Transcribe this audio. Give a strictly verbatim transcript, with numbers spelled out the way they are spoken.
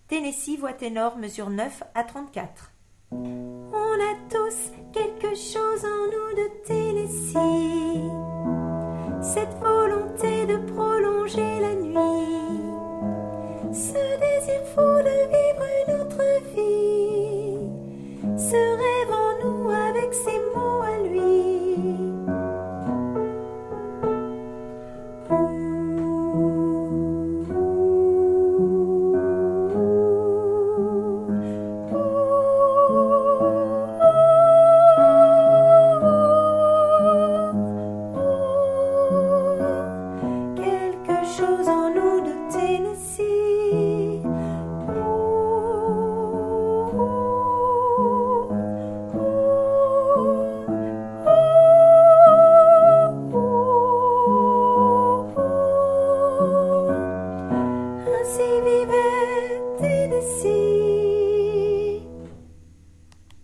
Tennessee, voix ténor, mesure neuf à trente-quatre. On a tous quelque chose en nous de Tennessee, cette volonté de prolonger la nuit, ce désir fou de vivre une autre vie, ce rêve en nous avec ses mots à lui. Chose en nous de Tennessee. Ainsi vivait